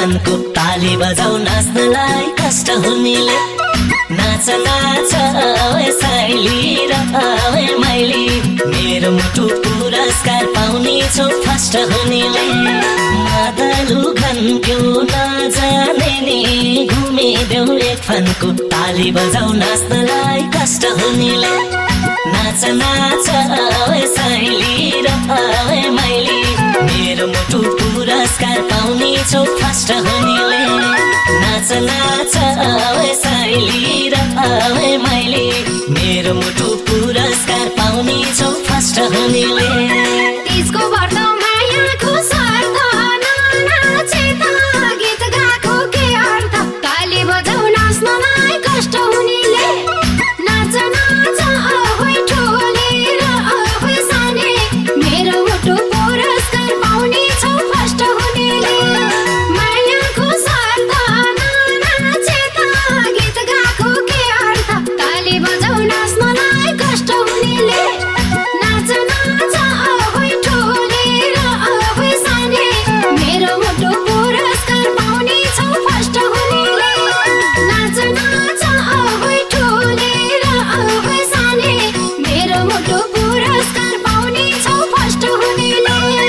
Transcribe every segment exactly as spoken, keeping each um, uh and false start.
फानको ताली बजाऊ नाच्नलाई कष्ट हुनेले नाच नाच ओए साइली र ओए माइली मेरो मुटु पुरस्कार पाउने छौ फर्स्ट हुनेले मादलु घन्क्यो नजाने नि घुमिदेऊ एक फानको ताली बजाऊ नाच्नलाई कष्ट हुनेले नाच नाच ओए साइली र ओए माइली मेरो मुटु पुरस्कार पाउने छौ फर्स्ट हुनेले नाच नाच ओए साइली र ओए माइली मेरो मुटु पुरस्कार पाउने छौ फर्स्ट हुनेले त्यसको व्रत मायाको शर्त नाचे त गीत गाएको के अर्थ ताली बजाऊ नाच्नलाई कष्ट हुनेले नाच नाच ओइ ठुले र ओइ साने मेरो मुटु पुरस्कार पाउने छौ फर्स्ट हुनेले मायाको शर्त नाचे त गीत गाएको के अर्थ ताली बजाऊ नाच्नलाई कष्ट हुनेले नाच नाच ओइ ठुले र ओइ साने मेरो मुटु पुरस्कार पाउने छौ फर्स्ट हुनेले नाच नाच ओइ ठुले र ओइ साने मेरो मुटु पुरस्कार पाउने छौ फर्स्ट हुनेले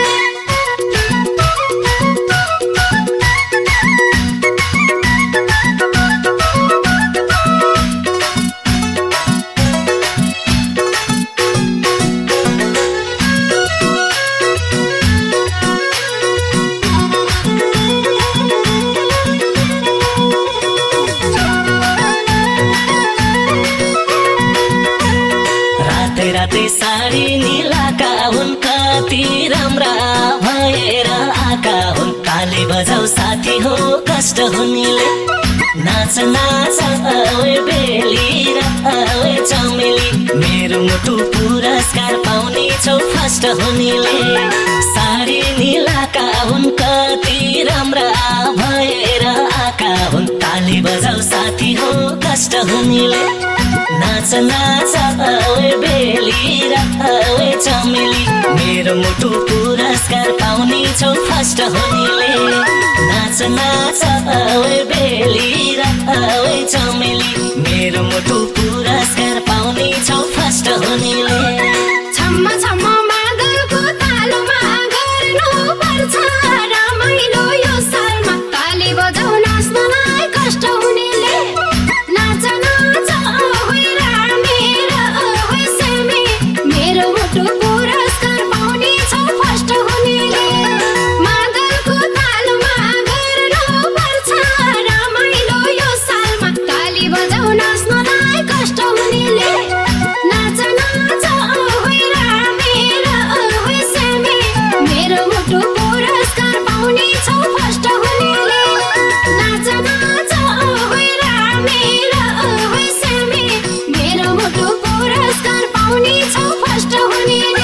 रातै रातै साडी निलाका हुन् कति राम्रा भएर आका हुन् ताली बजाऊ साथी हो कष्ट हुनेले नाच नाच ओए बेली र ओए चमेली मेरो मुटु पुरस्कार पाउने छौ फर्स्ट हुनेले साडी निलाका हुन् कति राम्रा भएर आका हुन् ताली बजाऊ साथी हो कष्ट हुनेले नाच नाच ओए बेली र ओए चमेली मेरो मुटु पुरस्कार पाउने छौ फर्स्ट हुनेले नाच नाच ओए बेली र ओए चमेली मेरो मुटु पुरस्कार पाउने छौ फर्स्ट हुनेले छम्म छम्म मादलको तालमा गर्नु पर्छ रमाइलो यो सालमा ताली बजाऊ नाच्नलाई कष्ट हुनेले नाच नाच ओइ रामे र ओइ सेमे मेरो मुटु पुरस्कार पाउने छौ फर्स्ट हुनेले मादलको तालमा गर्नु पर्छ रमाइलो यो सालमा ताली बजाऊ नाच्नलाई कष्ट हुनेले नाच नाच ओइ रामे र ओइ सेमे मेरो मुटु पुरस्कार पाउने छौ फर्स्ट हुनेले नाच नाच ओइ रामे र ओइ सेमे मेरो मुटु पुरस्कार पाउने छौ फर्स्ट हुनेले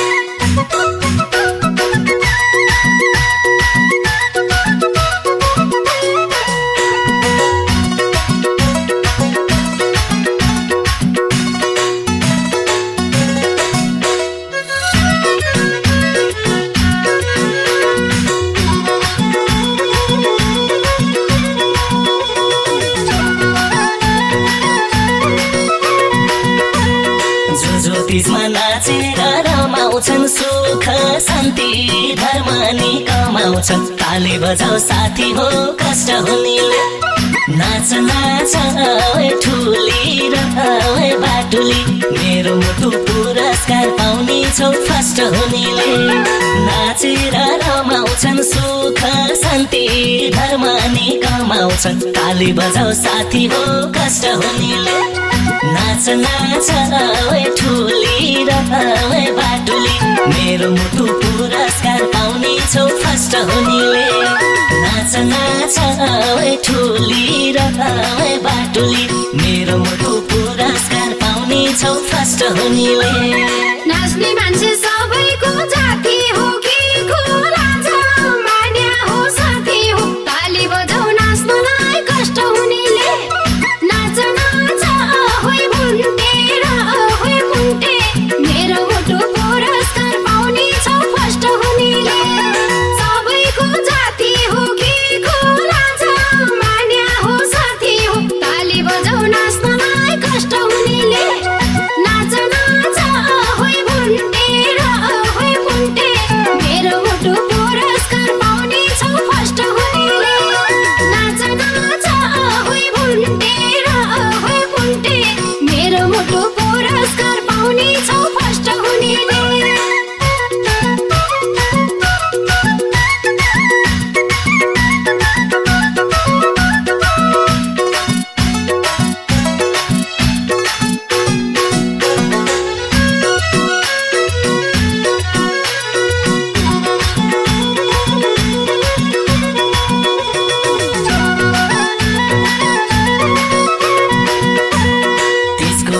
जो जो तिजमा नाचेर रमाउँछन् सुख शान्ति धर्म नि कमाउँछन् ताली बजाऊ साथी हो कष्ट हुनेले नाच नाच ओए ठुली र ओए बाटुली मेरो मुटु पुरस्कार पाउने छौ फर्स्ट हुनेले नाचेर रमाउँछन् सुख शान्ति धर्म नि कमाउँछन् ताली बजाऊ साथी हो कष्ट हुनेले नाच नाच ओए ठुली र ओए बाटुली मेरो मुटु पुरस्कार पाउने छौ फर्स्ट हुनेले नाच नाच ओए ठुली र ओए बाटुली मेरो मुटु पुरस्कार पाउने छौ फर्स्ट हुनेले नाच्ने मान्छे सबैको जाति हो कि खोला मान्या हो साथी हो ताली बजाऊ नाच्नलाई कष्ट हुनेले नाच नाच ओइ भुन्टे र ओइ भुन्टे मेरो मुटु पुरस्कार पाउने छौ फर्स्ट हुनेले सबैको जाति हो कि खोला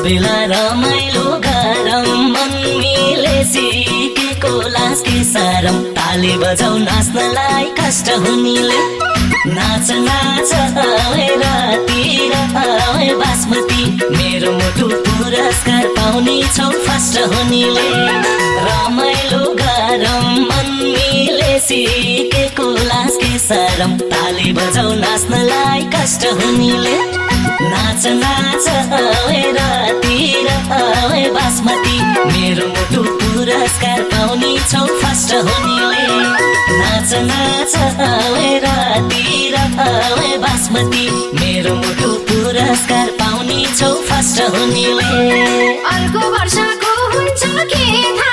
बेला रमाइलो गरम मन मिले सिकेको लास के सरम ताली बजाउ नाच्नलाई कष्ट हुनेले नाच नाच आवे राति आवे बासमती मेरो मुटु पुरस्कार पाउने छौ फर्स्ट हुनेले रमाइलो गरम मन मिले सिकेको लास के सरम ताली बजाउ नाच्नलाई कष्ट हुनेले नाच नाच आवे राति आवे बासमती मेरो मुटु पुरस्कार पाउने छौ फर्स्ट हुनेले नाच नाच आवे राति आवे बासमती मेरो मुटु पुरस्कार पाउने छौ फर्स्ट हुनेले अर्को वर्षको हुन्छ के थाहा